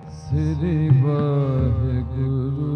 श्री वाहिगुरु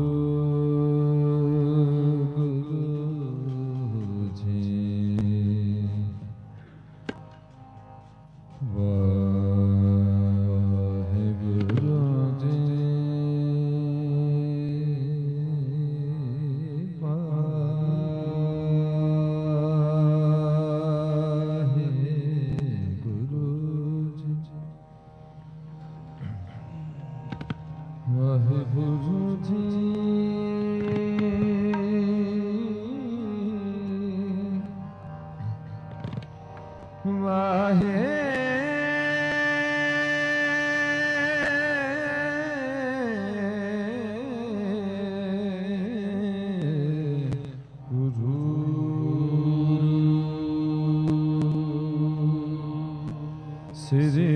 श्री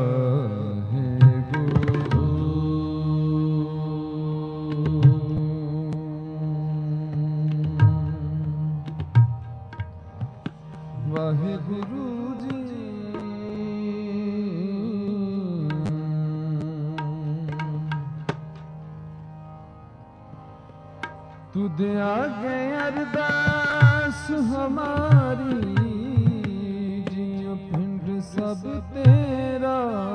वाहिगुरु वाहिगुरु जी तुद आगे अरदास हमारी सब तेरा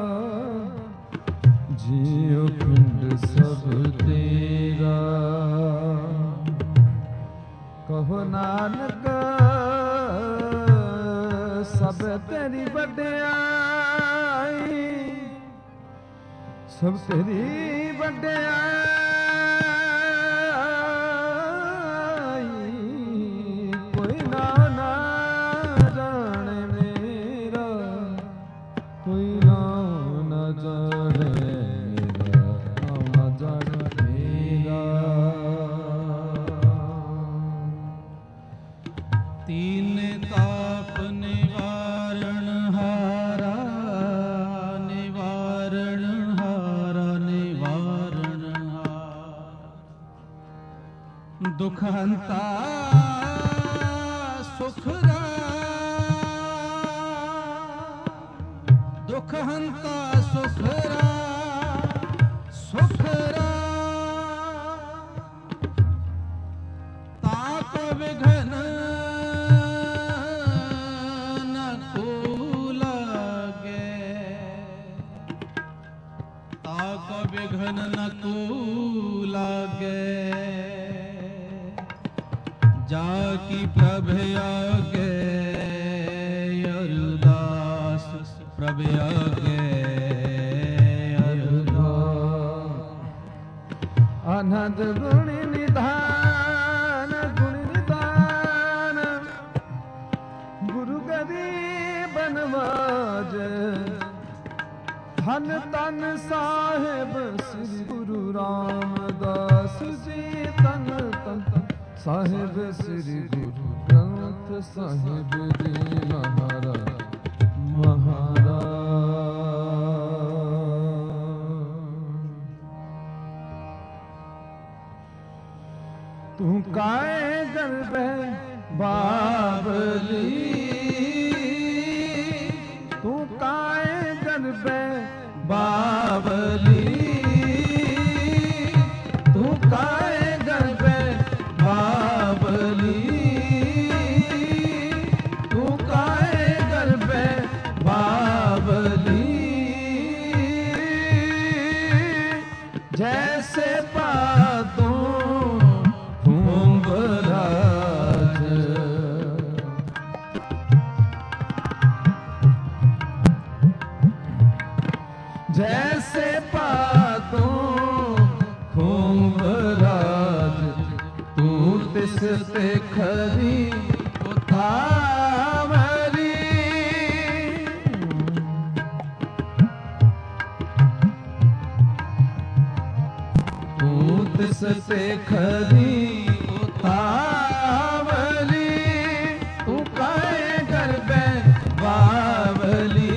जियो पिंड सब तेरा कहो नानक सब तेरी बड़याई सब तेरी बड़याई कोई ना जाने मेरा कोई ना जाने मेरा ना जाने मेरा तीन ताप निवारण हारा निवारण हारा निवारण हारा दुख हंता सुखरा दुख हंता सुखरा सुखरा ताप विघ्न न को लागे ताप विघ्न न को लागे जाकी प्रभु आगे अरदास प्रभु आगे अनंत गुण निधान गुरु गरीब नवाज धन तन साहेब श्री गुरु रामदास जी तन तन साहेब श्री गुरु ग्रंथ साहिब जी महाराज तू काए गलबे बाबली तू काए गलबे बाबली तू काए गलबे बाबली तू काए गलबे बाबली जैसे पादों जैसे पादों खुंभराज तू तिस ते खरी उतावरी तू तिस ते खरी उतावरी तू काए गरबे बावली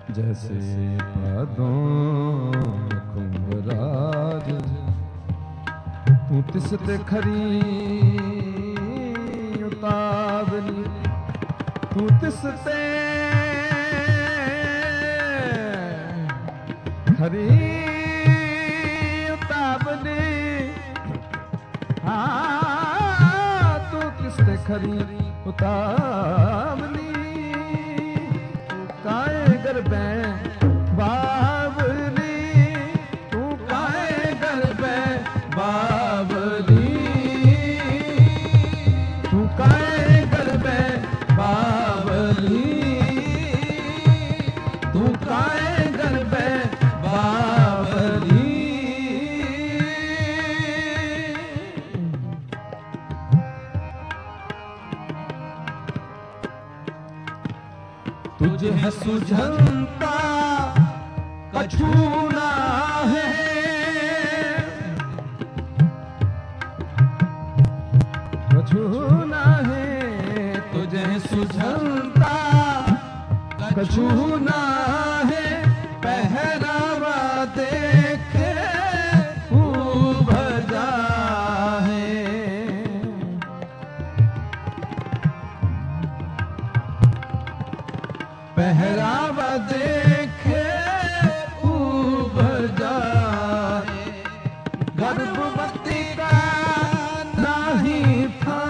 जैसे पादों कुंभराज तू तिस ते खरी उतावली तू तिस ते खरी उतावली हाँ तू तिस ते खरी उतावली काए गरबे बावली तू काए गरबे बावली तू काए गरबे बावली तू काए गरबे बावली तुझे है सुझनता कछु ना है कछु ना है तुझे है सुझनता कछु ना है पहरावा देखे भजा है पहरावा देखे भजा गर्भवती का नहीं था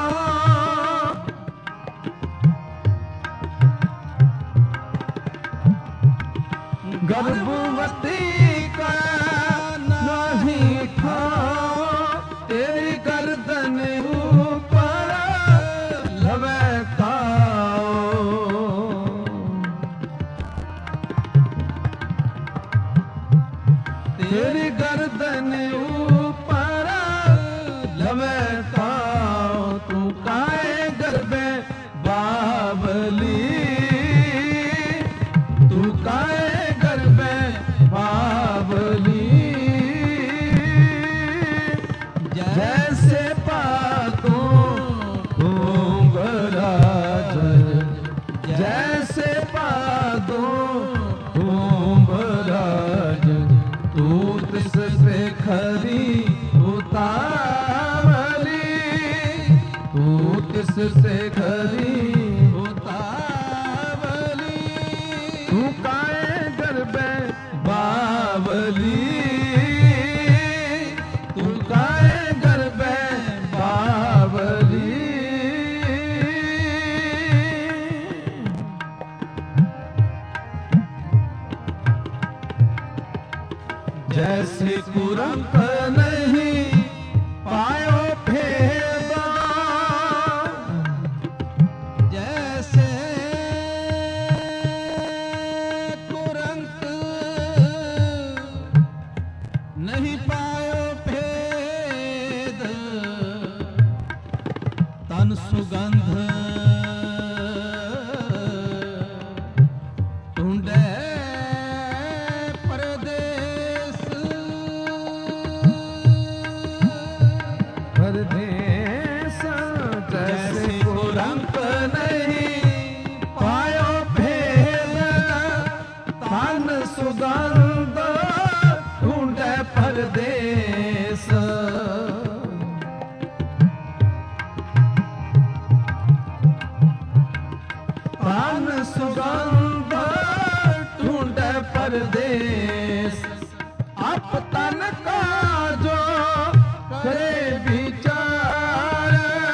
गर्भवती का नहीं था तेरी गर्दन ऊपर लवे तेरी गर्दन ऊपर लवेता तू काए गरबे बावली तू काए गरबे बावली जैसे पातों कुंभराज जैसे पातों कुंभराज तू तिस से खरी उतावली तू तिस से खरी उतावली तू काए गरबे बावली तू काए गरबे बावली जैसे कुरंक नहीं पायो फेदा जैसे कुरंक नहीं पायो भेद तन सुगंध ढूंढे परदेश परदेश जैसे कुरंक नहीं पायो भेद तन सुगंध ढूंढे परदेश तन सुगंध ढूंढे परदेश आप तन का जो करे विचार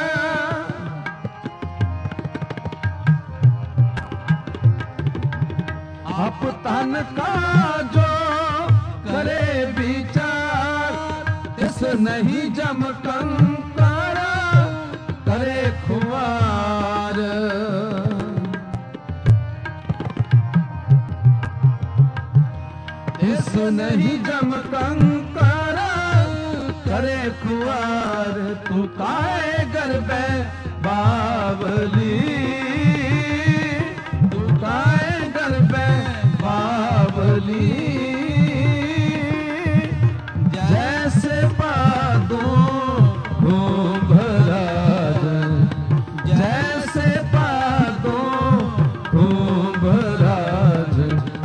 आप तन का जो करे विचार इस नहीं जम कंकर करे खुआर इस नहीं जम कंकर करे खुआर तू काए गरबे बावली तू काए गरबे बावली जैसे पादों कुंभराज जैसे पादों कुंभराज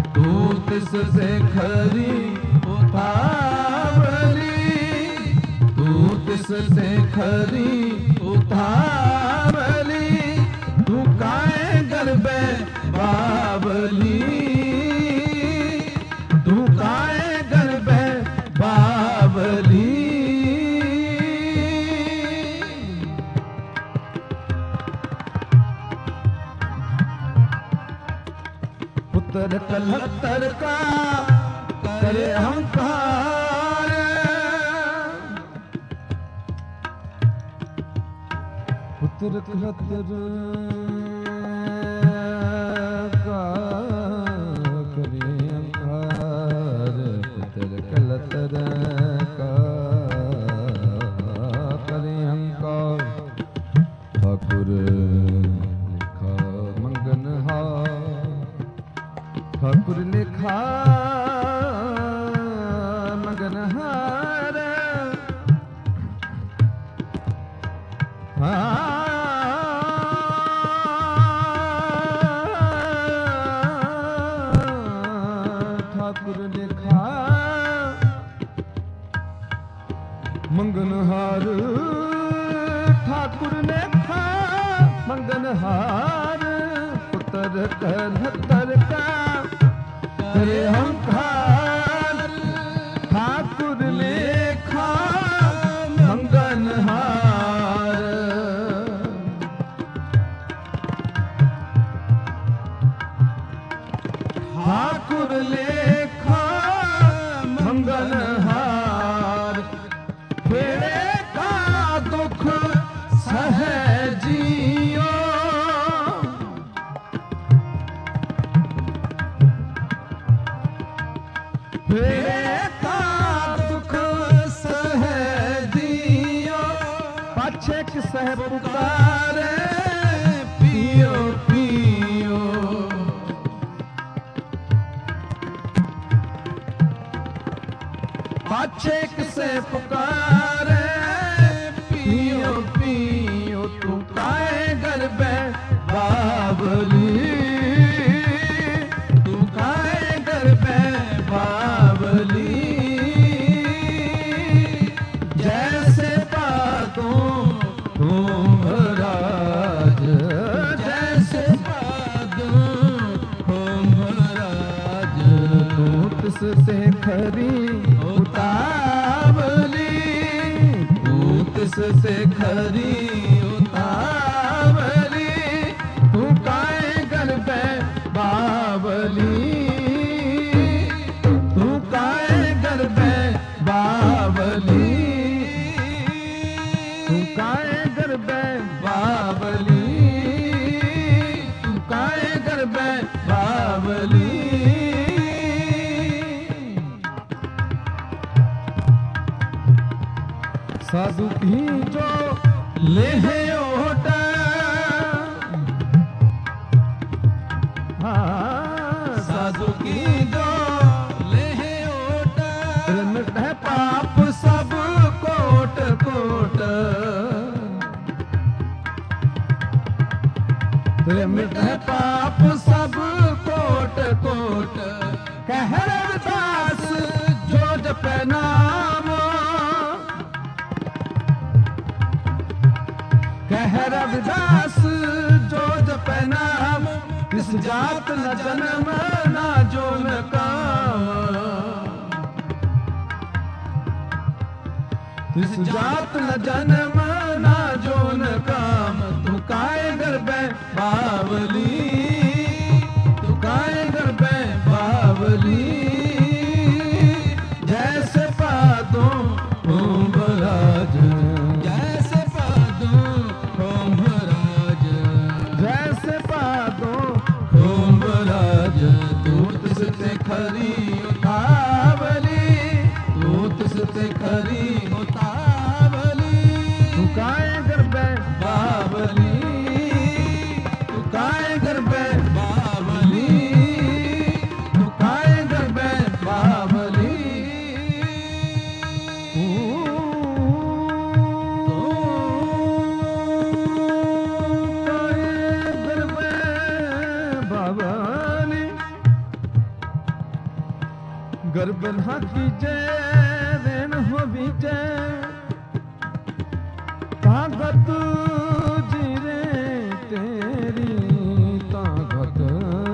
खरी उतावली तू काए गरबे बावली तू काए गरबे बावली पुत्र कलहत्तर का करे अहंकार पुत्र कलहत्तर का करे अहंकार पुत्र कलहत्तर का करे अहंकार ठाकुर लिखा मंगनहार ठाकुर लिखा मगनहार ठाकुर लिखा मंगनहार ठाकुर लिखा मंगनहार पुत्र कलहत्तर का करे अहंकार ठाकुर लेखा मंगनहार ठाकुर लेखा मंगनहार फेरे का दुख सहजियो फेरे का दुख सहजियो पाछे सह पुकारे पियो पियो पाछे से पुकारे पियो पियो तू काए गरबे बावली तू काए गरबे बावली जैसे पादों कुंभराज जैसे पादों कुंभराज तूत से खरी उतावली तूत से खरी उतावली तू काए गरबे बावली तू काए गरबे बावली तू काए गरबे बावली तू काए गरबे बावली साधु की जो ले ओट साधु की जो ले ओट मिट है पाप सब कोट कोट मिट है पाप सब कोट कोट कह रविदास जो जपे नाम कह रविदास जो जपे नाम इस जात न जन्म ना जो न काम इस जात न जन्म ना जो न काम तू काए गरबे बावली तू काए गरबे बावली जैसे पादों कुंभराज जैसे पादों कुंभराज जैसे पादों कुंभराज तूत से खरी उतावली तूत से खरी उतावली तू काए गरबे बावली तू काए गरबे बावली तू काए गरबे बावली गर्बन की जय रेन हो भी जय ਤਾਕਤ ਜੀਰੇ ਤੇਰੀ ਤਾਕਤ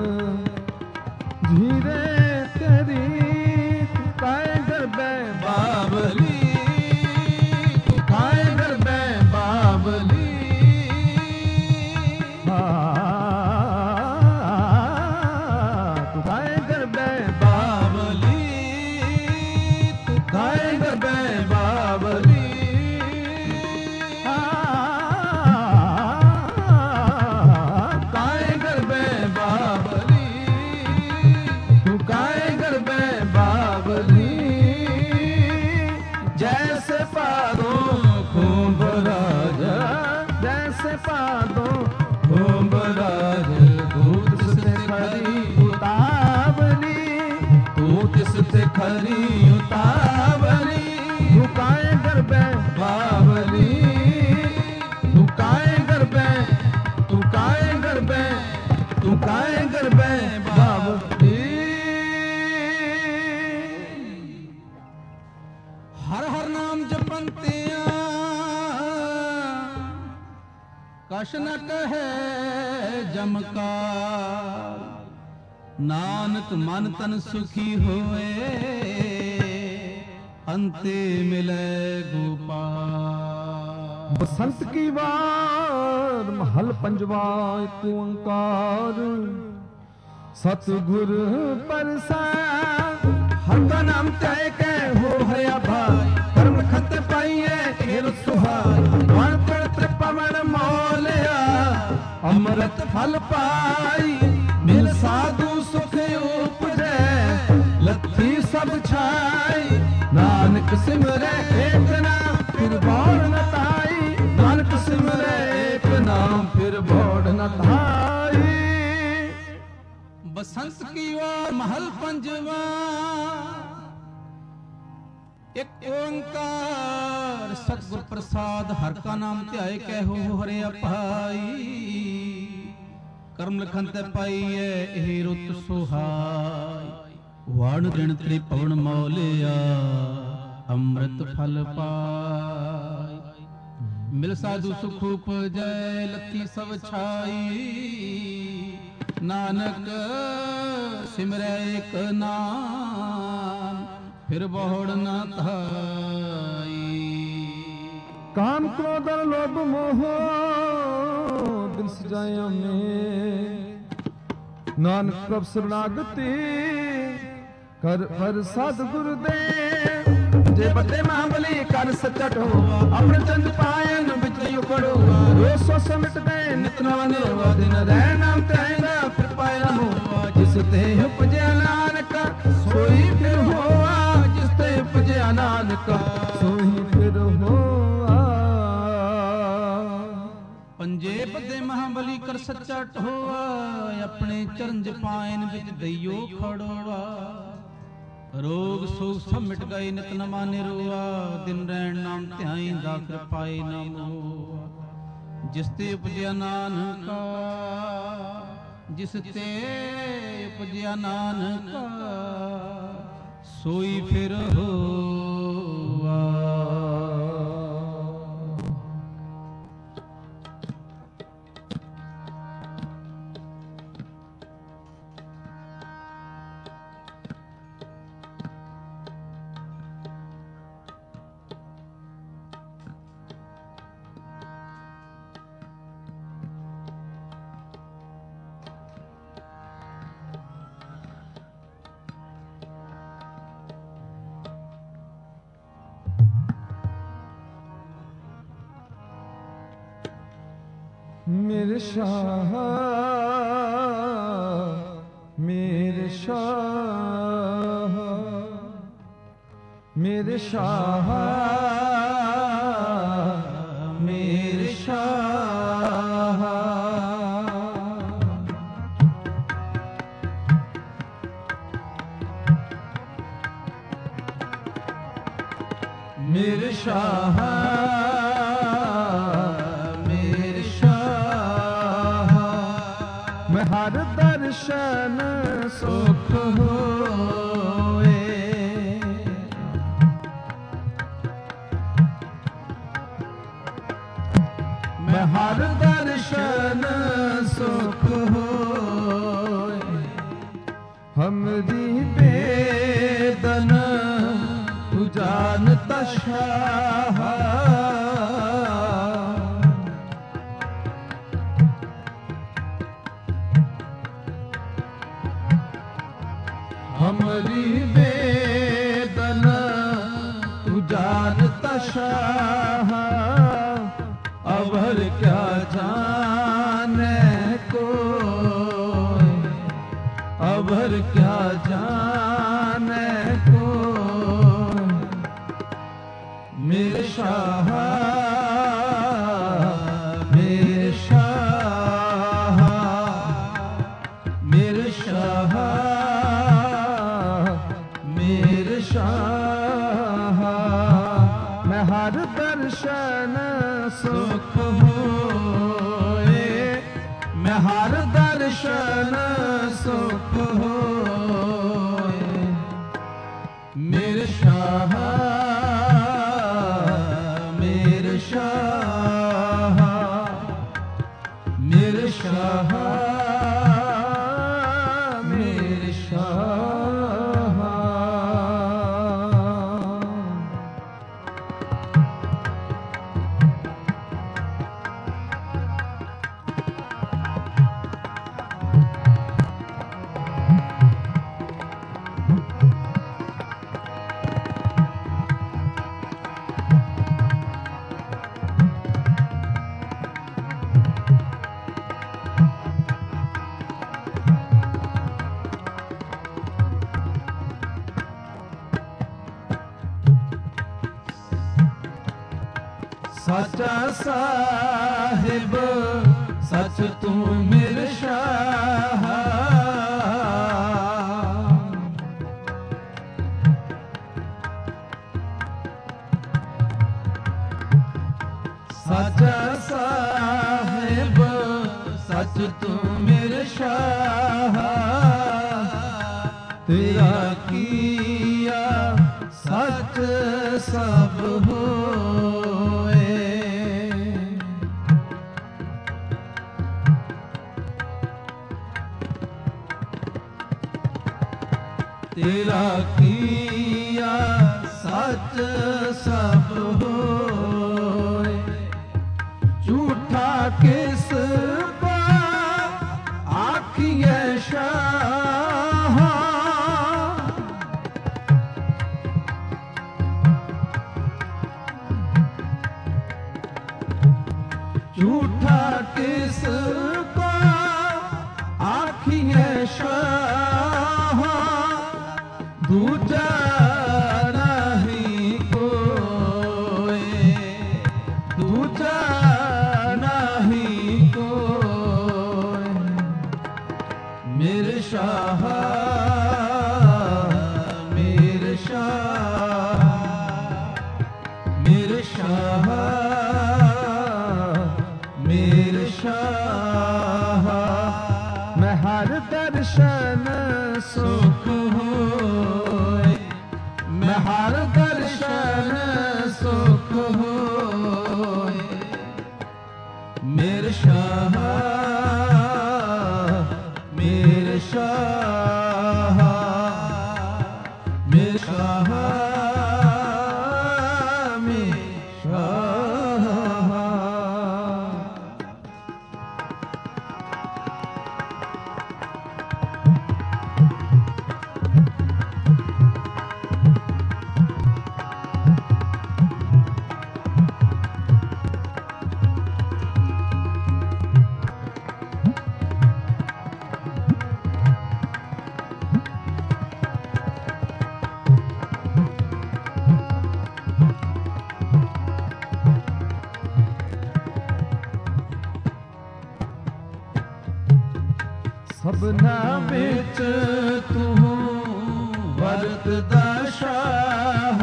ਜੀਰੇ ਤੇਰੀ ਕਾਇ ਗਰਬੈ ਬਾਬਲੀ ਕਾਇ ਗਰਬੈ ਬਾਬਲੀ खरी उतावली दुकाए गरबे बावली दुकाए गरबे तुकाए गरबे तुकाए गरबे बावली। हर हर नाम जपंतिया कश न कहे जमकार नानक मन तन सुखी होए अंते मिले गोपाल। बसंत की वार महल पंजवा एक ओंकार सतगुर परसाद हर का नाम तय के हो हया भाई कर्म खत पाइए खेल सुहाय वन पड़ पवन मोलिया अमृत फल पाई मिल साधु सुख उपजै लथी सब छाई नानक सिमरै एक नाम फिर बौड़ न ताई नानक सिमरै एक नाम फिर बौड़ न ताई। बसंत की वार महल पंजवा एक ओंकार सतगुर प्रसाद हर का नाम ध्याए कहो हरे अपाई ਕਰਮ ਲਖਨ ਤੇ ਪਾਈਐ ਇਹ ਰੁੱਤ ਸੁਹਾਈ ਵਾਣ ਦਿਨ ਤ੍ਰਿ ਪਵਨ ਮੌਲਿਆ ਅੰਮ੍ਰਿਤ ਫਲ ਪਾਈ ਮਿਲ ਸਾਧੂ ਸੁਖ ਉਪਜੈ ਲੱਥੀ ਸਭ ਛਾਈ ਨਾਨਕ ਸਿਮਰੈ ਇੱਕ ਨਾਮ ਫਿਰ ਬਹੁੜ ਨਾ ਧਾਈ। ਕਾਮ ਕ੍ਰੋਧ ਲੋਭ ਮੋਹ ਦਿਲ ਸਜਾਇਆ ਮੈਂ ਨਾਨਕ ਪ੍ਰਭ ਸਰਣਾਗਤੀ ਕਰ ਪਰ ਸਤਿਗੁਰ ਦੇ ਜੇ ਬੱਤੇ ਮਹਾਬਲੀ ਕਰ ਸਚਟ ਹੋ ਆਪਣੇ ਚੰਦ ਪਾਇਨ ਵਿੱਚ ਉਕੜੋ ਰੋਸ ਸੋ ਸਮਿਟ ਗਏ ਨਿਤ ਨਵ ਨਿਰਵਾ ਦਿਨ ਰਹਿ ਨਾਮ ਤੈਨਾ ਫਿਰ ਪਾਇ ਨਾ ਹੋ ਜਿਸ ਤੇ ਉਪਜਿਆ ਨਾਨਕ ਸੋਈ ਫਿਰ ਹੋਆ ਜਿਸ ਤੇ ਉਪਜਿਆ ਨਾਨਕ ਸੋਈ ਫਿਰ ਹੋਆ। ਪੰਜੇ ਪੱਦੇ ਮਹਾਬਲੀ ਕਰ ਸੱਚਾ ਢੋਆ ਆਪਣੇ ਚਰਨ ਜਪਾਇਨ ਵਿੱਚ ਦਈਓ ਖੜੋਆ ਰੋਗ ਸੋਗ ਸਭ ਮਿਟ ਗਏ ਨਿਤ ਨਵਾ ਨਿਰਵਾ ਦਿਨ ਰਹਿਣ ਨਾਮ ਧਿਆਈ ਦਾ ਕਿਰਪਾਈ ਨਾਮ ਹੋਆ ਜਿਸ ਤੇ ਉਪਜਿਆ ਨਾਨਕਾ ਜਿਸ ਤੇ ਉਪਜਿਆ ਨਾਨਕਾ ਸੋਈ ਫਿਰ ਹੋਆ। ਮੇਰੇ ਸ਼ਾਹ ਮੇਰੇ ਸ਼ਾਹ ਮੇਰੇ ਸ਼ਾਹ ਮੇਰੇ ਸ਼ਾਹ ਮੇਰੇ ਸ਼ਾਹ हर दर्शन सुख होए हर दर्शन सुख होए, हमरी बेदन तू जानता शाह। हमरी वेदना तू जानता शाह, अवर क्या जाने कोई, अवर क्या जाने कोई, मेरे शाह मेरे शाह मेरे शाह मेरे शाह। मैं हर दर्शन सुख होए, मैं हर दर्शन सुख होए, मेरे शाह मेरे शाह मेरे शाह मेरे शाह। सच्चा साहिब सच तू मेरे शाह, सच्चा साहिब सच तू मेरे शाह, तेरा किया सच सब होए, तेरा किया सच सब होए, झूठा किस पर आखिए शाह, झूठा किस पर आखिए शाह, दूजा नहीं कोई, दूजा नहीं कोई, मेरे शाह मेरे शाह मेरे शाह मेरे शाह। मैं हर दर्शन सुख होए, मैं हर दर्शन सुख होए, मेरे शाह मेरे शाह मेरे शाह मेरे शाह। सबना बिच तू वरतदा शाह,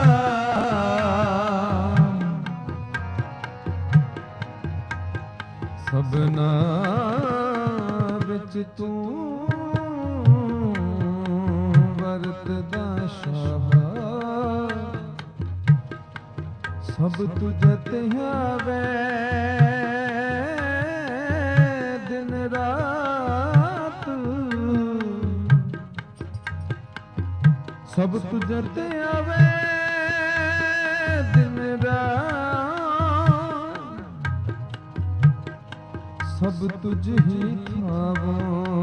सबना बिच तू वरतदा शाह, सब तुझ ध्यावे ਸਭ ਤੁਝੇ ਤੇ ਆਵੇ ਦਿਨ ਰਾਤ, ਸਭ ਤੁਝ ਹੀ ਥਾਵੋ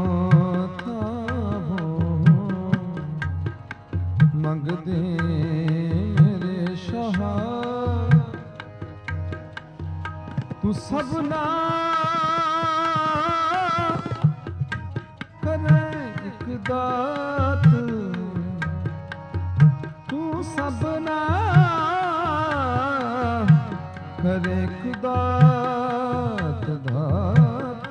ਥਾਵੋ, ਮੰਗਦੇ ਮੇਰੇ ਸ਼ਾਹ ਤੂੰ ਸਭਨਾ ਕਰੇ ਇੱਕ ਦਾਤ, ਤੂੰ ਸਭਨਾ ਕਰੇ ਇੱਕ ਦਾਤ ਦਾਤ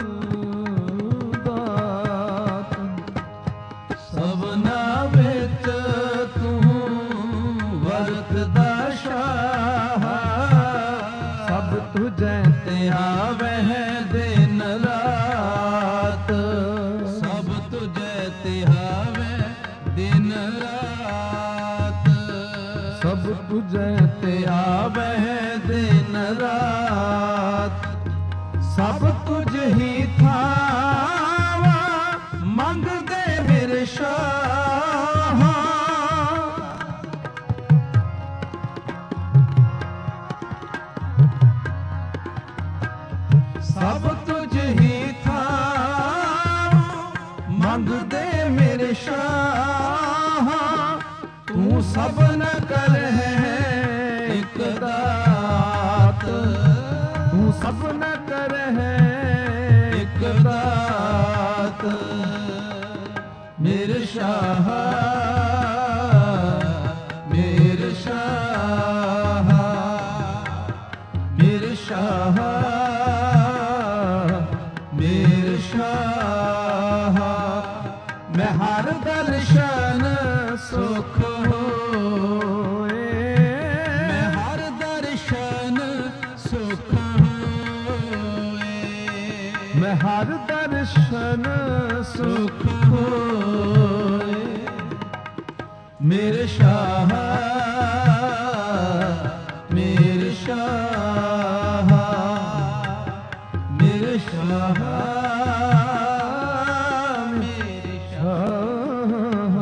ਦਾਤ, ਸਭਨਾ ਵਿੱਚ ਤੂੰ ਵਰਤਦਾ ਸ਼ਾਹ, ਸਭ ਤੁਝੇ ਤੇ ਆਵਹਿ ਦਿਨ ਰਾਤ, ਸਭ ਤੁਝੇ ਤੇ ਆਵਹਿ ਦਿਨ ਰਾਤ, ਸਭ ਤੁਝੇ ਤੇ ਆਵਹਿ ਦਿਨ ਰਾਤ, ਸਭ ਤੁਝ ਹੀ ਥਾਵਾ ਮੰਗਦੇ ਮੇਰੇ ਸ਼ਾਹ, ਸਭ ਤੁਝ ਹੀ ਥਾਵਾ ਮੰਗਦੇ ਮੇਰੇ ਸ਼ਾਹ, ਤੂੰ ਸਭਨ ਕਰਹਿ ਇੱਕ ਦਾਤ, ਤੂੰ ਸਭਨਾ ਕਰਹਿ ਇੱਕ ਦਾਤ, ਮੇਰੇ ਸ਼ਾਹ ਮੇਰੇ ਸ਼ਾਹ ਮੇਰੇ ਸ਼ਾਹ ਮੇਰੇ ਸ਼ਾਹ, ਮੈਂ ਹਰ ਦਰਸ਼ਨ ਸੁਖ ਹੋਏ, ਮੈਂ ਹਰ ਦਰਸ਼ਨ ਸੁਖ ਹੋਏ, ਮੈਂ ਹਰ ਦਰਸ਼ਨ ਸੁਖ ਸੁਖ ਹੋਏ, ਮੇਰੇ ਸ਼ਾਹ ਮੇਰੇ ਸ਼ਾਹ ਮੇਰੇ ਸ਼ਾਹ ਮੇਰੇ ਸ਼ਾਹ,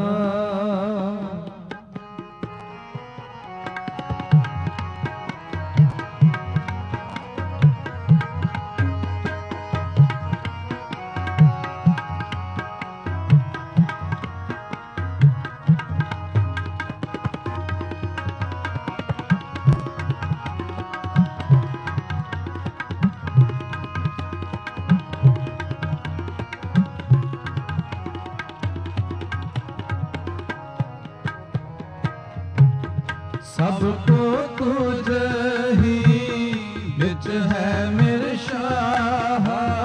ਸਭ ਕੋ ਤੁਝ ਹੀ ਵਿੱਚ ਹੈ ਮੇਰੇ ਸ਼ਾਹ,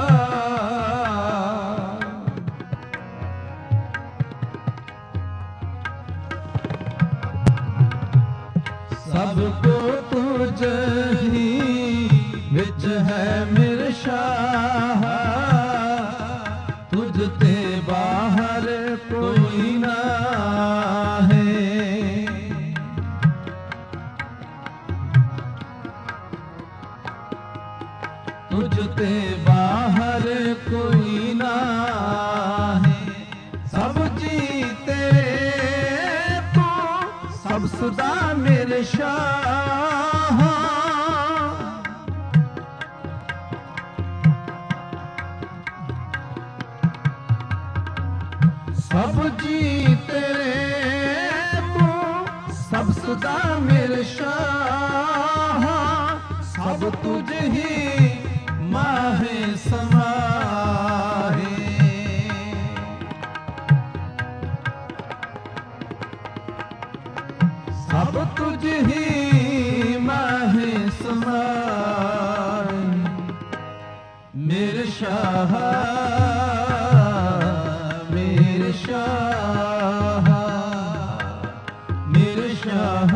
ਸਭ ਕੋ ਤੁਝ ਹੀ ਵਿੱਚ ਹੈ ਮੇਰੇ ਸ਼ਾਹ, ਤੁਝ ਤੇ ਬਾਹਰ ਕੋਈ ਨਾ ਹੈ, ਤੁਝ ਤੇ ਬਾਹਰ ਕੋਈ ਨਾ ਹੈ, ਸਭ ਜੀ ਤੇਰੇ ਤੋਂ ਸਭ ਸਦਾ ਮੇਰੇ ਸ਼ਾਹ, ਸਭ ਜੀ ਤੇਰੇ ਤੋਂ ਸਭ ਸਦਾ ਮੇਰੇ ਸ਼ਾਹ, ਸਭ ਤੁਝ ਹੀ ਮਾਹੇ ਸਮਾਹੇ, ਸਭ ਤੁਝ ਹੀ ਮਾਹੇ ਸਮਾਹੇ, ਮੇਰੇ ਸ਼ਾਹ ਮੇਰੇ ਸ਼ਾਹ ਮੇਰੇ ਸ਼ਾਹ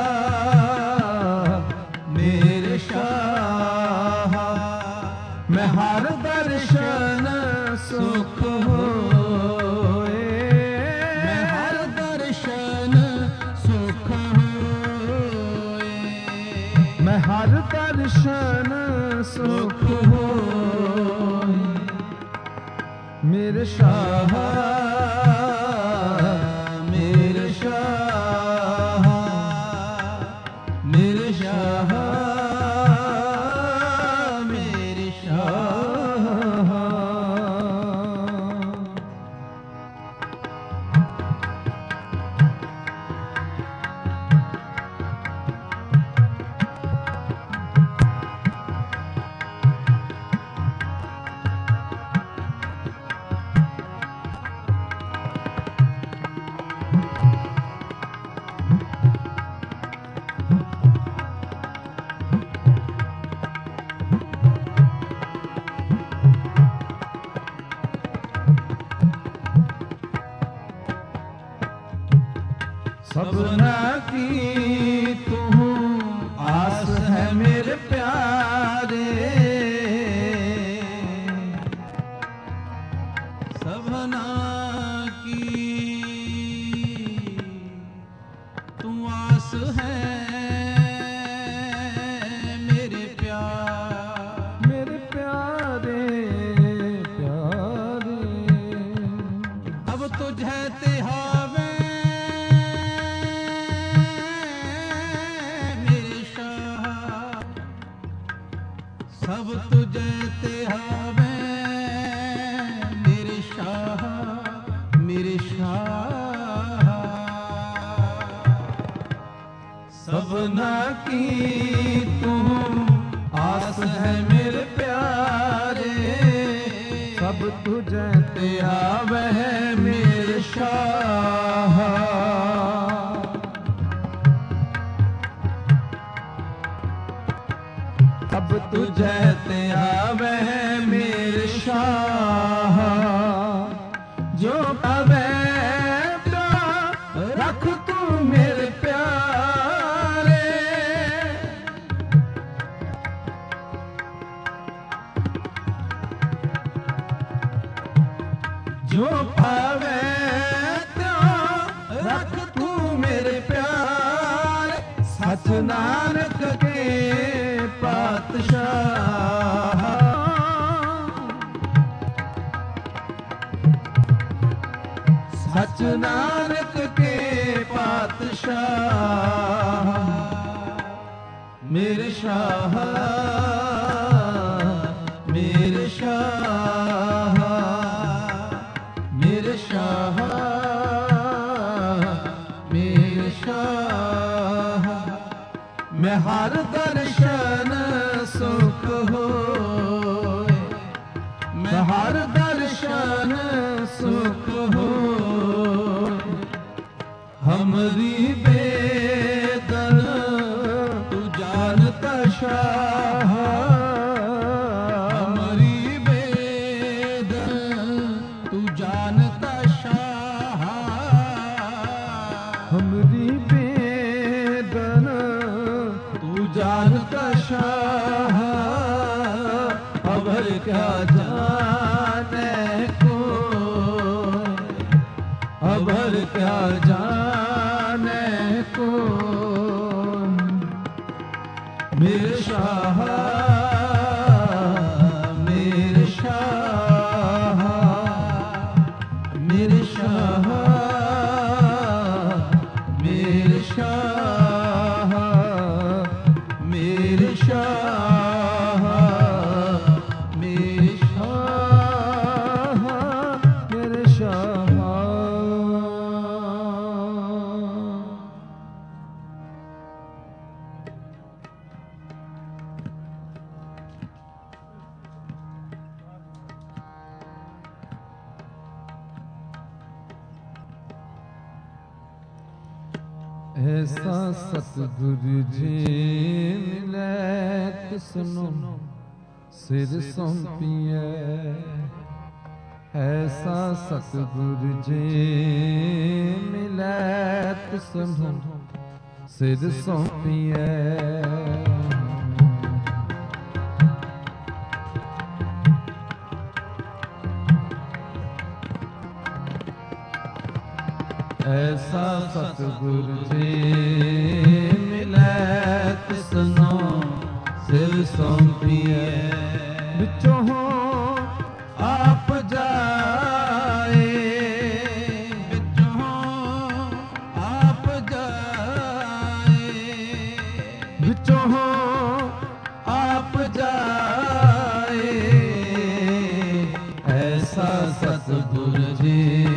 ਮੇਰੇ ਸ਼ਾਹ, ਮੈਂ ਹਰ ਦਰਸ਼ਨ ਸੁਖ ਹੋਏ, ਮੈਂ ਹਰ ਦਰਸ਼ਨ ਸੁਖ ਹੋਏ, ਮੈਂ ਹਰ ਦਰਸ਼ਨ ਸੁਖ ਹੋਏ, ਮੇਰੇ ਸ਼ਾਹ ਮੇਰੇ ਸ਼ਾਹ सबना की तू आस है मेरे प्यारे, सबना की तू आस है मेरे मेरे प्यारे प्यारे। अब तुझे तिहावे मेरे शाह, सब तुझे तिहावे मेरे शाह मेरे शाह। सबना की तू आस है मेरे प्यारे, सब तुझे ते आवे मेरे शाह। अब तुझे ते आवे मेरे शाह, जो आवे रख तू मेरे प्यारे। जो पावे तो रख तू मेरे प्यारे, सच नानक के पातशाह। सच नानक के पातशाह मेरे शाह मेरे शाह मेरे शाह मेरे शाह। मैं हर दर्शन सुख होए, मैं हर दर्शन सुख होए, हमरी बेदन तू जानता शाह। हमारी बेदन तू जानता शाह, हमरी बेदन तू जानता शाह। अबर क्या जाने को, अबर क्या जाने को, मेरे शाह मेरे शाह मेरे शाह मेरे शाह मेरे शाह मेरे शाह मेरे शाह। ऐसा सतगुरु जी मिले तिसनु सिर सौंपिए, ऐसा सतगुरु जी मिले तिसनु सिर सौंपिए। ऐसा सतगुरु जी मिले तिसनो सिर सौंपिए। विचों आप जाए, विचों आप जाए, विचों आप जाए। ऐसा सतगुरु जी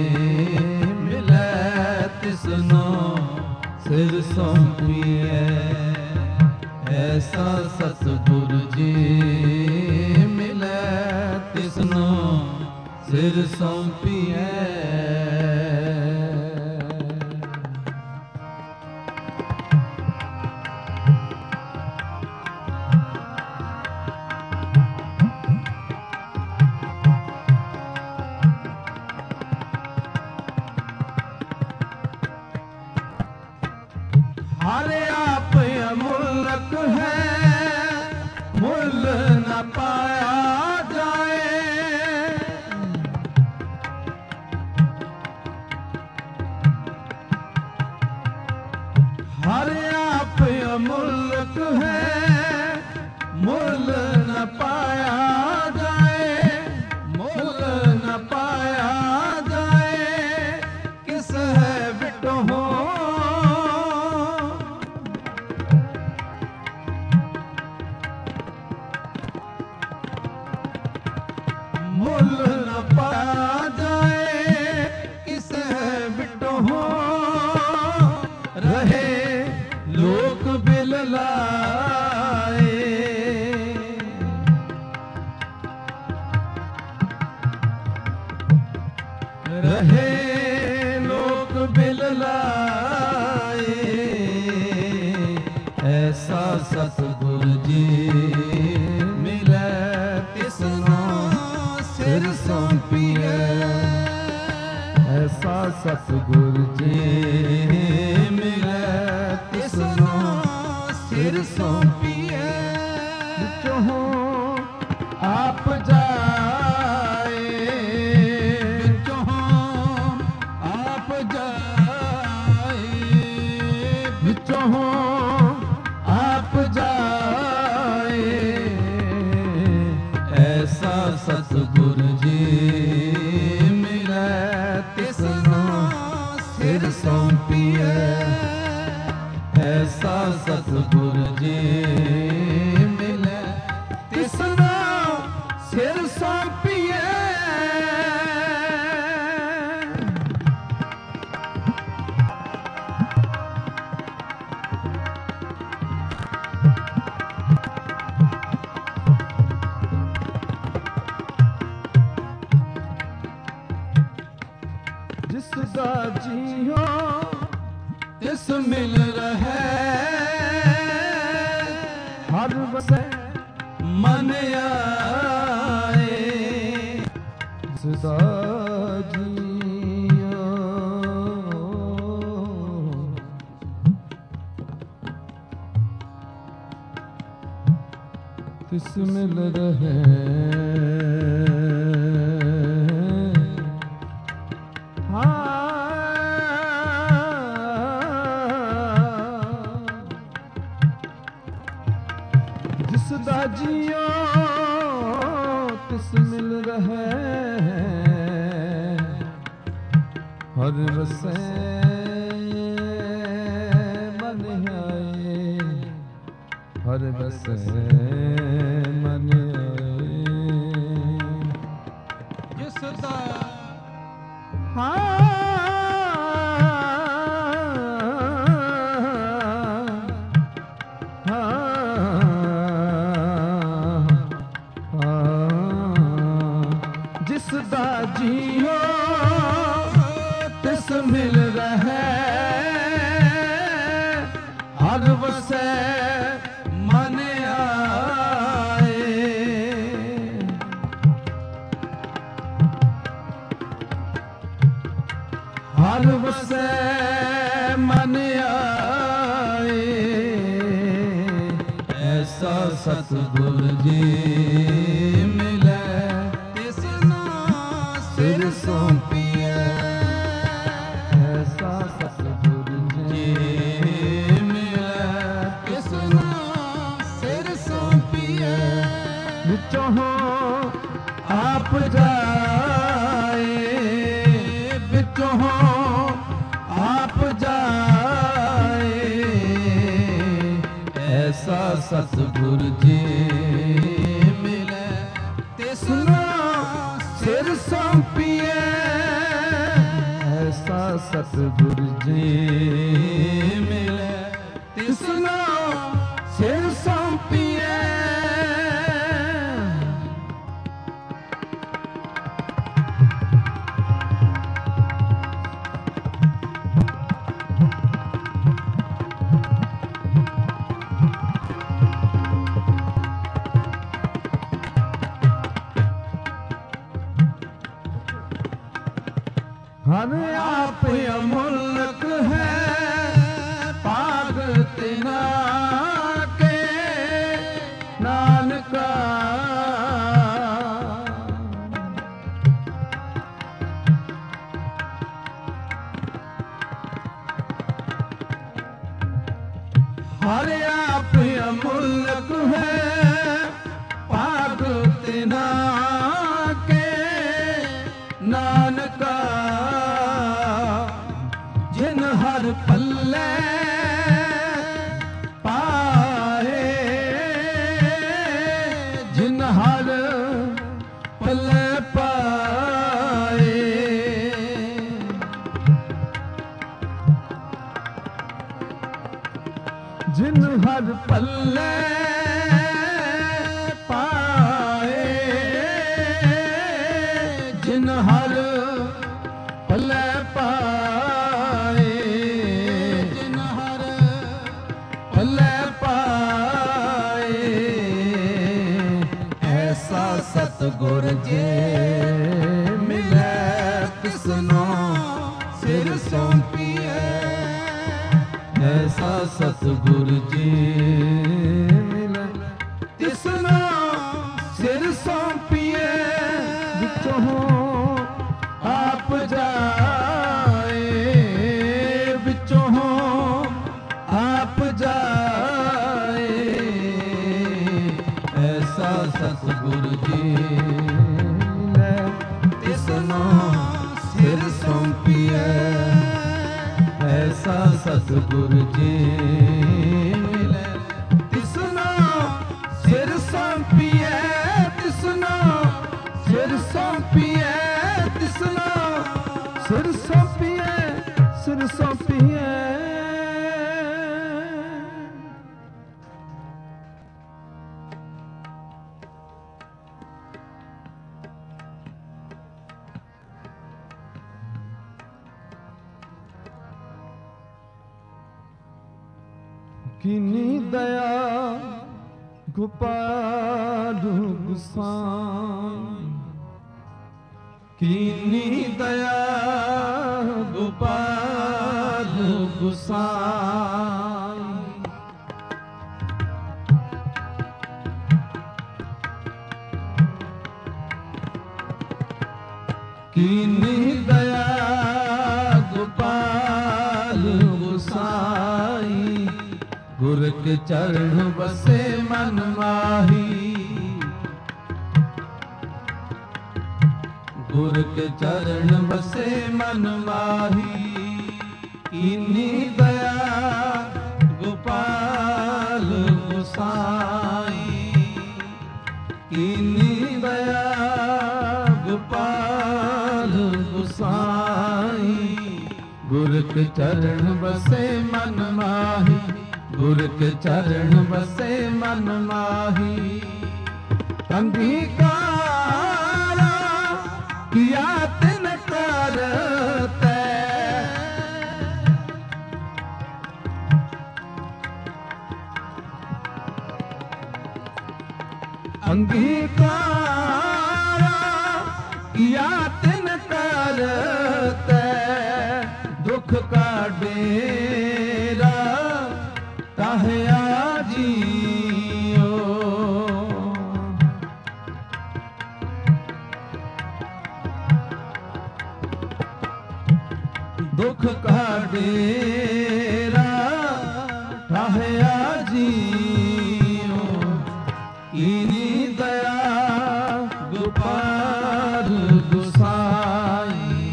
तिसनो सिर सौंपिए। ऐसा सतगुरु जी मिले तिसनो सिर सौंपिए। ਮੁੱਲ ਨ ਪਾਇਆ ਜਾਏ ਕਿਸੇ ਬਿਟੋ ਹੋ ਰਹੇ ਲੋਕ ਬਿਲ ਲਾਏ ਰਹੇ ਲੋਕ ਬਿਲ ਲਾਏ ਐਸਾ ਸਤਿਗੁਰ ਜੀ ਮਿਲੈ ਤਿਸਨੂੰ ਸਿਰ ਸੌਂਪੀਐ ਐਸਾ ਸਤਿਗੁਰ ਜੀ ਮਿਲੈ ਤਿਸਨੂੰ ਸਿਰ ਸੌਂਪੀਐ ਵਿੱਚੋਂ ਆਪ ਜਾਏ ਵਿੱਚੋਂ ਆਪ ਜਾਏ ਵਿੱਚੋਂ ਆਪ ਜਾਏ ਐਸਾ ਸਤਿਗੁਰ ਜੀ ਮਿਲੈ ਤਿਸਨੂੰ ਸਿਰ ਸੌਂਪੀਐ ਐਸਾ ਸਤਿਗੁਰ ਜੀ ਮਿਲੈ ਤਿਸਨੂੰ ਸਿਰ ਸੌਂਪੀਐ ਜਿਸ ਦਾ ਜੀਓ ਤਿਸ ਮਿਲ ਰਹੈ ਹਰ ਵਸੈ ਮਨ ਆਏ ਜਿਸ ਦਾ ਜੀਓ ਤਿਸ ਮਿਲ ਰਹੈ ਜਿਸ ਦਾ ਜੀਓ ਤਿਸ ਮਿਲ ਰਹੈ ਹਰ ਵਸੈ ਮਨ ਆਏ ਹਰ ਵਸੈ ਮਨ ਆਏ ਜਿਸ ਦਾ ਜਿਸ ਦਾ ਜੀਓ ਤਿਸ ਮਿਲ ਰਹੈ ਹਰ ਵਸੈ ਮਨ ਆਏ ਹਰ ਵਸੈ ਮਨ ਆਏ ਐਸਾ ਸਤਿਗੁਰ ਜੀ ਮਿਲੈ ਤਿਸਨੂੰ ਸਿਰ ਸੌਂਪੀਐ ਐਸਾ ਸਤਿਗੁਰ ਜੀ ਮਿਲੈ ਤਿਸਨੂੰ ਸਿਰ ਸੌਂਪੀਐ ਵਿੱਚੋਂ ਆਪ ਜਾਏ ਵਿੱਚੋਂ ਆਪ ਜਾਏ ਐਸਾ ਸਤਿਗੁਰ ਜੀ ਮਿਲੈ ਤਿਸਨੂੰ ਸਿਰ ਸੌਂਪੀਐ ਐਸਾ ਸਤਿਗੁਰ ਜੀ ਮਿਲੈ ਤਿਸਨੂੰ ਸਿਰ ਸੌਂਪੀਐ ਹਰ ਆਪ ਅਮੁਲਕ ਹੈ ਭਾਗ ਤਿਨਾ ਕੇ ਨਾਨਕਾ ਹਰ ਆਪ ਅਮੁਲਕ ਹੈ ਭਾਗ ਤਿਨਾ ਕੇ ਨਾਨਕਾ ਜਿਨ ਹਰ ਪੱਲੇ ਪਾਏ ਜਿਨ ਹਰ ਪੱਲੇ ਪੱਲੇ ਪਾਏ, ਜਿਨ ਹਰ ਪੱਲੇ ਪਾਏ, ਜਿਨ ਹਰ ਪੱਲੇ ਪਾਏ, ਜਿਨ ਹਰ ਪੱਲੇ ਪਾਏ, ਐਸਾ ਸਤਿਗੁਰ ਜੇ ਮਿਲੇ ਤਿਸਨੋ ਸਿਰ ਸੌਂਪੀਐ, ਐਸਾ ਸਤਿਗੁਰ ਜੀ ਮਿਲੇ ਤਿਸਨੋ ਸਿਰ ਸੌਂਪੀਐ, ਵਿੱਚੋਂ ਆਪ ਜਾਏ, ਵਿੱਚੋਂ ਆਪ ਜਾਏ, ਐਸਾ ਸਤਿਗੁਰ ਜੀ ਮਿਲੇ ਤਿਸਨੋ ਸਿਰ ਸੌਂਪੀਐ, ਐਸਾ ਸਤਿਗੁਰ ਜੀ ਮਿਲੇ ਤਿਸਨੋ ਸਿਰ ਸੌਂਪੀਐ, ਤਿਸਨੋ ਸਿਰ ਸੌਂਪੀਐ, ਤਿਸਨੋ ਸਿਰ ਸੌਂਪੀਐ, ਸਿਰ ਸੌਂਪੀਐ। ਕੀਨੀ ਦਇਆ ਗੋਪਾਲ ਗੁਸਾਈ, ਕੀਨੀ ਦਇਆ ਗੋਪਾਲ ਗੁਸਾਈ, ਕੀਨੀ ਦਇਆ ਗੋਪਾਲ ਗੁਸਾਈ, ਗੁਰ ਕੇ ਚਰਨ ਬਸੇ ਮਨ ਮਾਹੀ, ਗੁਰ ਕੇ ਚਰਨ ਬਸੇ ਮਨ ਮਾਹੀ, ਕੀਨੀ ਦਇਆ ਗੋਪਾਲ ਗੁਸਾਈ, ਕੀਨੀ ਦਇਆ ਗੋਪਾਲ ਗੁਸਾਈ, ਗੁਰ ਕੇ ਚਰਨ ਬਸੇ ਮਨ ਮਾਹੀ, ਗੁਰ ਕੇ ਚਰਨ ਬਸੇ ਮਨ ਮਾਹੀ, ਅੰਗੀਕਾਰਾ ਕੀਆ ਤਿਨ ਕਰਤੈ, ਅੰਗੀਕਾਰਾ ਕੀਆ ਤਿਨ ਕਰਤੈ, ਦੁਖ ਕਾ ਡੇਰਾ ਤਾਹਿਆ ਜੀਓ, ਦੁਖ ਕਾ ਡੇਰਾ ਤਾਹਿਆ ਜੀਓ, ਕੀਨੀ ਦਇਆ ਗੋਪਾਲ ਗੁਸਾਈ,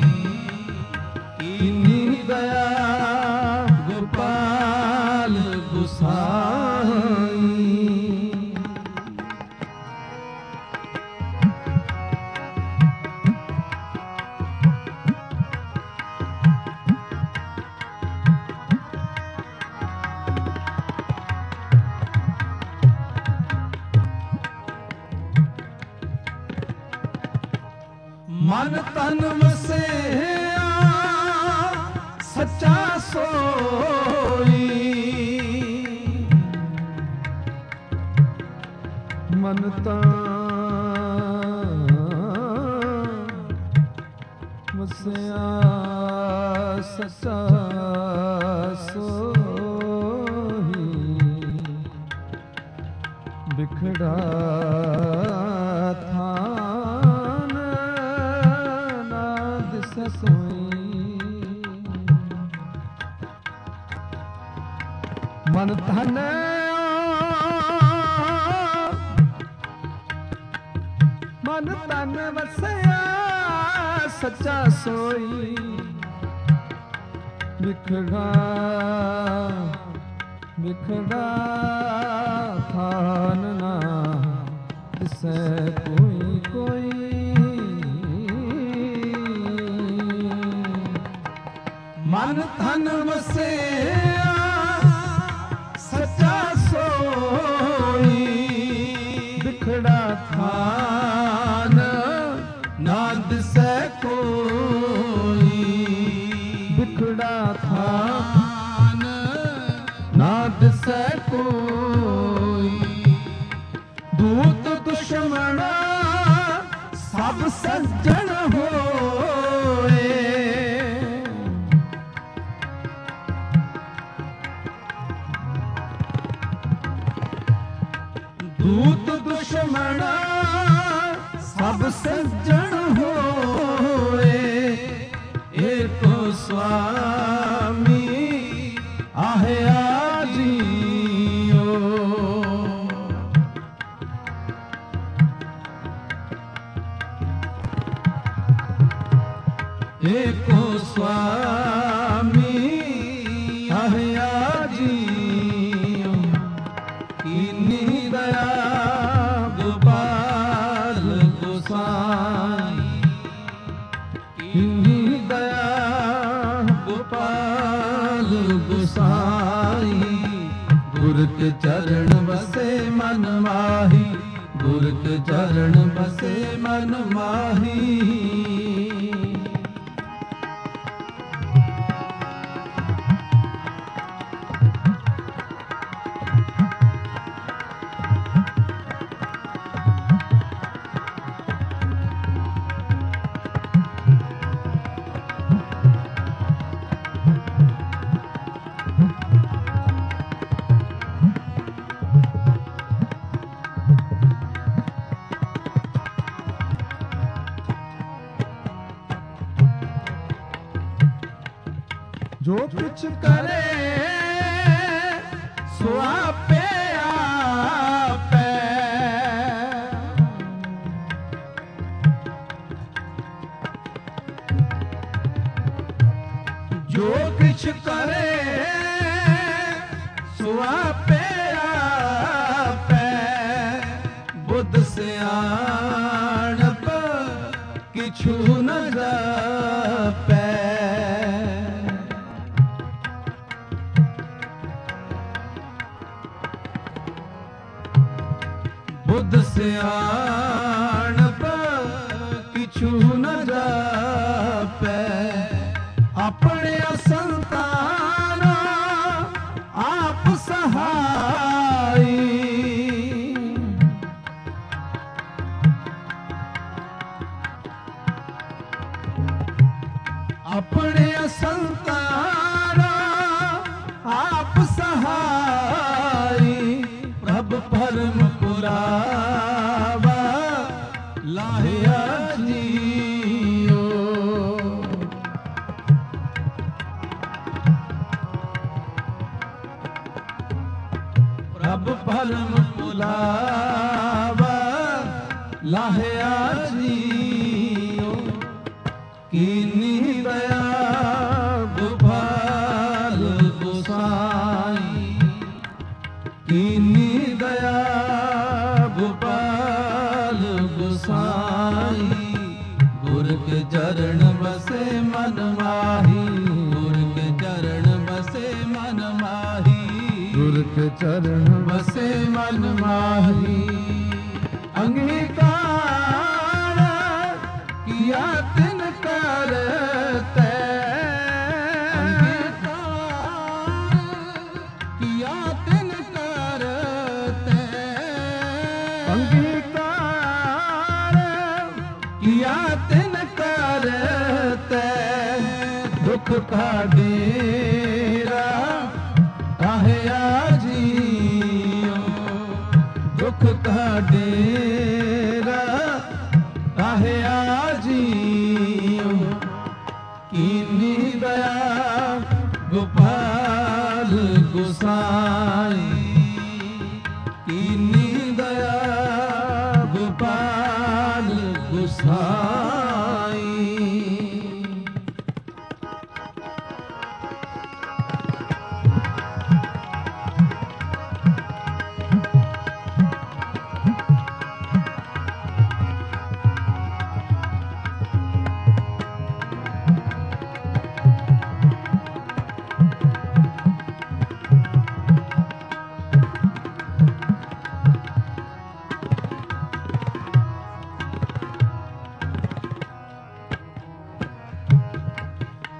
ਕੀਨੀ ਦਇਆ ਗੋਪਾਲ ਗੁਸਾਈ। ਮਨ ਤਨ ਵਸਿਆ ਸੱਚਾ ਸੋਈ, ਮਨ ਤਨ ਵਸਿਆ ਸੱਚਾ ਸੋਈ, ਬਿਖੜਾ ਮਨ ਧਨ ਮਨ ਤਨ ਵਸਿਆ ਸੱਚਾ ਸੋਈ, ਵਿਖੜਾ ਵਿਖੜਾ ਥਾਨ ਨਾ ਦਿਸੈ ਕੋਈ ਕੋਈ, मन धन वसे सच्चा सोई बिखड़ा थान नाद से कोई बिखड़ा थान नाद से कोई दूत दुश्मन सब सज्जन होए दूत दुश्मन सब सज्जन होए एको स्वामी आहे आजियो एको स्वामी आहे आजियो कीनी दया गोपाल गोसाई कीनी दया गोपाल गोसाई गुर के चरण बसे मन माही गुर के चरण बसे मन माही जो कुछ करे सो आपे आपे जो कुछ करे सो आपे आपे बुद्ध सियाणप किछु न जापे बुद्ध सियाणप किछु न जापै अपने संतान आप सहाई अपने संतान आप सहाई प्रभ परम पुरावा लाहिया जियो प्रभ परम पुरावा लाहिया जियो कीनी दया गोपाल गोसाई कीनी दया गोपाल गोसाई गुर के चरण बसे मन माही गुर के चरण बसे मन माही गुर के चरण बसे मन माही अंगीकार किया तिन करते किया तिन करते अंगीकार किया तिन करते दुख का डेरा काहे आजियो दुख का डेरा काहे आजियो कीनी दया गोपाल गोसाई कीनी दया गोपाल गोसाई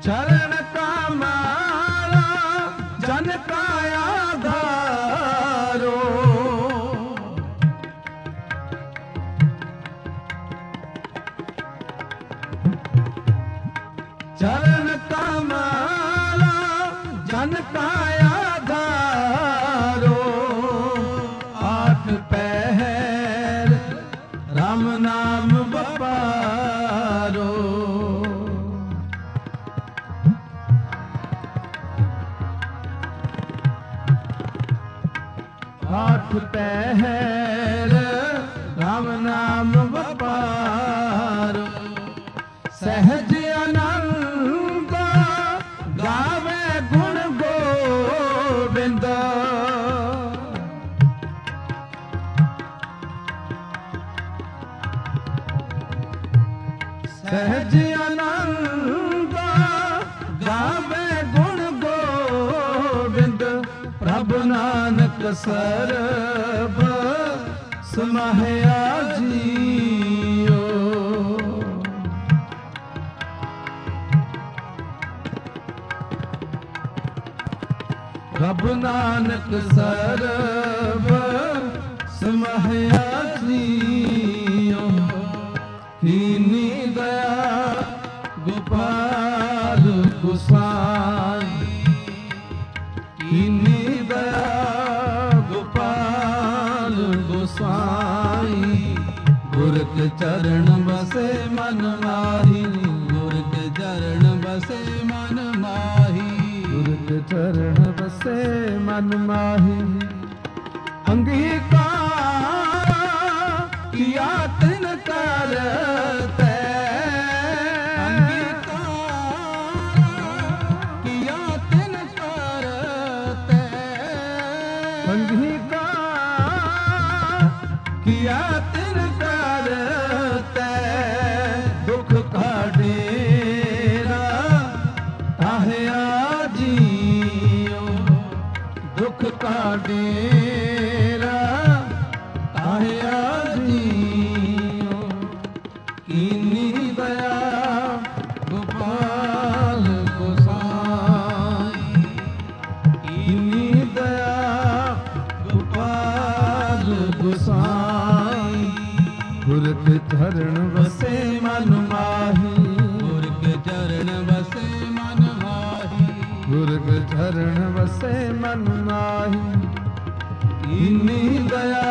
ਚਰਨ ਕਮਲ ਜਨ ਕਾ ਆਧਾਰੋ। ਚਰਨ ਕਮਲ ਜਨ ਕਾ ਆਧਾਰੋ। ਆਠ ਪਹਿਰ ਰਾਮ ਨਾਮ ਵਪਾਰੋ। ਆਠ ਪਹਿਰ ਰਾਮ ਨਾਮ ਵਪਾਰੋ। ਸਹਿਜ ਆਨੰਦ ਗਾਵੇ ਗੁਣ ਗੋਬਿੰਦ। ਸਹਿਜ ਆਨੰਦ ਗਾਵੇ ਗੁਣ ਗੋਬਿੰਦ। ਪ੍ਰਭ ਨਾਨਕ ਸਰਬ ਸਮਾਹਿਆ ਜੀਓ। ਪ੍ਰਭ ਨਾਨਕ ਸਰਬ ਸਮਾਹਿਆ ਜੀਓ। ਕੀਨੀ ਦਇਆ ਗੋਪਾਲ ਗੁਸਾਈ। ਕੀਨੀ ਦਇਆ ਗੋਪਾਲ ਗੁਸਾਈ। ਗੁਰ ਕੇ ਚਰਨ ਬਸੇ ਮਨ ਮਾਹੀ। ਗੁਰ ਕੇ ਚਰਨ ਬਸੇ ਮਨ ਮਾਹੀ। ਗੁਰ ਕੇ ਚਰਨ ਬਸੇ ਮਨ ਮਾਹੀ। ਅੰਗੀਕਾਰ ਕੀਆ ਤਿਨ ਕਰਤੈ। ਅੰਗੀਕਾਰ ਕੀਆ ਤਿਨ ਕਰਤੈ। ਅੰਗੀਕਾਰ ਕੀਆ ਤਿਨ ਕਰਤੈ। ਦੁਖ ਕਾ ਡੇਰਾ ਤਾਹਿਆ ਜੀਓ। ਦੁਖ ਕਾ ਡੇਰਾ ਤਾਹਿਆ ਜੀਓ। ਕੀਨੀ ਦਇਆ ਗੋਪਾਲ ਗੋਸਾਈ। ਕੀਨੀ ਦਇਆ ਗੋਪਾਲ ਗੋਸਾਈ। ਗੁਰ ਕੇ ਚਰਨ ਵਸੇ ਮਨ ਮਾਹੀ। ਗੁਰ ਕੇ ਚਰਨ ਵਸੇ ਮਨ ਮਾਹੀ। ਗੁਰ ਕੇ ਚਰਨ ਵਸੇ ਮਨ ਮਾਹੀ। ਕੀਨੀ ਦਇਆ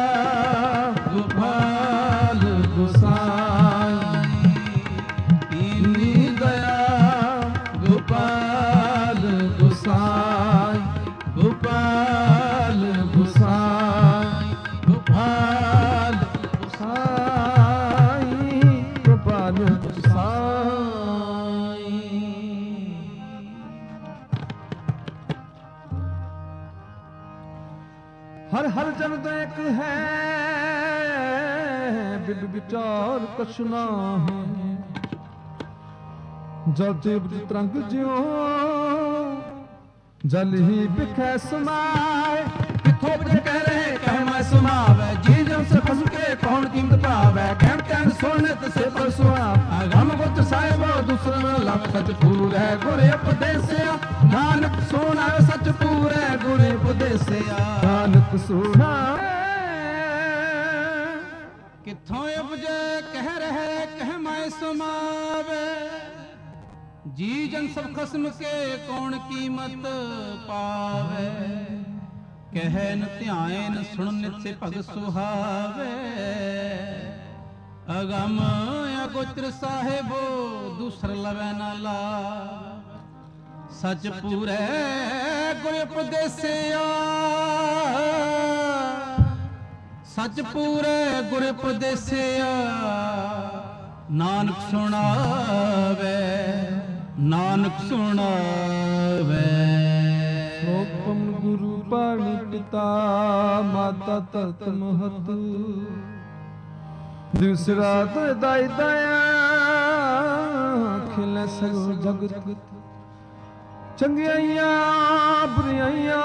ਗੋਪਾਲ ਗੋਸਾਈ। ਕੀਨੀ ਦਇਆ ਗੋਪਾਲ ਗੋਸਾਈ। ਗੋਪਾਲ ਗੋਸਾਈ। ਗੋਪਾਲ ਗੋਸਾਈ। ਗੋਪਾਲ ਗੋਸਾਈ। ਹਰ ਹਰ ਜਨ ਦਾ ਇੱਕ ਹੈ ਬਿਬ ਵਿਚਾਰ ਕਛ ਨਾਹੀਂ। ਜਲ ਤੇ ਤਰੰਗ ਜਿਉ ਜਲ ਹੀ ਬਿਖੈ ਸਮਾਏ। ਕਿਥੋਂ ਬਜ ਕਹਿ ਰਹੇ ਕਹਿ ਮੈਂ ਸਮਾਵੈ। ਜੀ ਜਨ ਸੇ ਫਸ ਕੇ ਕੌਣ ਕੀਮਤ ਭਾਵੈ। ਕਹਿਣ ਕਹਿਣ ਸੁਣਨੇ ਤਸੇ ਪਰ ਸੁਆਵ। ਆਗਮ ਗੁਰਤ ਸਾਹਿਬ ਦੂਸਰਾ ਲਖ ਸਚ ਪੂਰੈ। ਗੁਰ ਉਪਦੇਸਿਆ ਨਾਨਕ ਸੁਣਾ ਸਚ ਪੂਰੈ। ਗੁਰ ਉਪਦੇਸਿਆ ਨਾਨਕ ਸੁਣਾ। ਕਿੱਥੋਂ ਉਪਜੈ ਕਹਿ ਰਹੇ ਕਹਿ ਮੈਂ ਸਮਾਵੈ। ਜੀ ਜਨ ਸਭ ਖਸਮ ਕੇ ਕੌਣ ਕੀਮਤ ਪਾਵੈ। ਕਹਿਨ ਧਿਆਨ ਸੁਣ ਨਿਤ ਸੇ ਭਗ ਸੁਹਾਵੇ। ਅਗਮ ਅਗੋਚਰ ਸਾਹਿਬੋ ਦੂਸਰ ਲਵੈ ਨਾ ਲਾ। ਸਚ ਪੂਰੈ ਗੁਰ ਉਪਦੇਸਿਆ। ਸਚ ਪੂਰੈ ਗੁਰ ਉਪਦੇਸਿਆ। ਨਾਨਕ ਸੁਣਾਵੇ ਨਾਨਕ ਸੁਣਾਵੇ। ਹੁਕਮ ਗੁਰੂ ਪਾਣੀ ਪਿਤਾ ਮਾਤਾ ਤਤ ਮਹਤ। ਦਿਵਸ ਰਾਤ ਦਾਈ ਦਇਆ ਖਿਲੇ ਸਗਲ ਜਗਤ। ਚੰਗਿਆਈਆਂ ਬੁਰਾਈਆਂ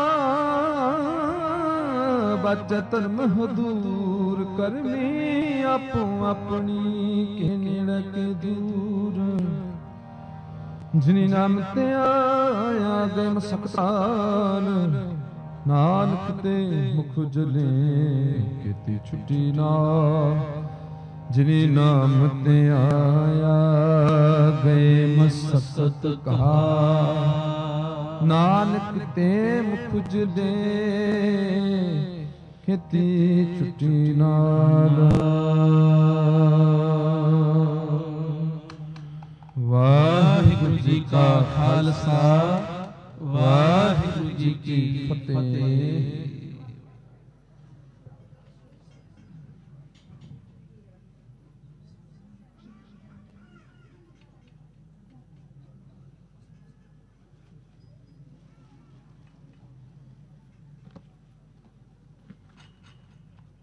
ਬਚੈ ਧਰਮ ਹਦੂਰ। ਕਰਮੀ ਆਪੋ ਆਪਣੀ ਕੇ ਨੇੜੇ ਕੇ ਦੂਰ। ਜਿਨੀ ਨਾਮ ਤੇ ਆਇਆ ਗਏ ਮਸਕਤਾਨ, ਨਾਨਕ ਤੇ ਮੁਖ ਉਜਲੇ ਕੀਤੀ ਛੁੱਟੀ ਨਾ। ਜਿਨੀ ਨਾਮ ਤੇ ਆਇਆ ਗਏ ਮਸਕਤ ਕਹਾ, ਨਾਨਕ ਤੇ ਮੁਖ ਉਜਲੇ ਕੀਤੀ ਛੁੱਟੀ ਨਾਲ। ਵਾਹਿਗੁਰੂ ਜੀ ਕਾ ਖਾਲਸਾ,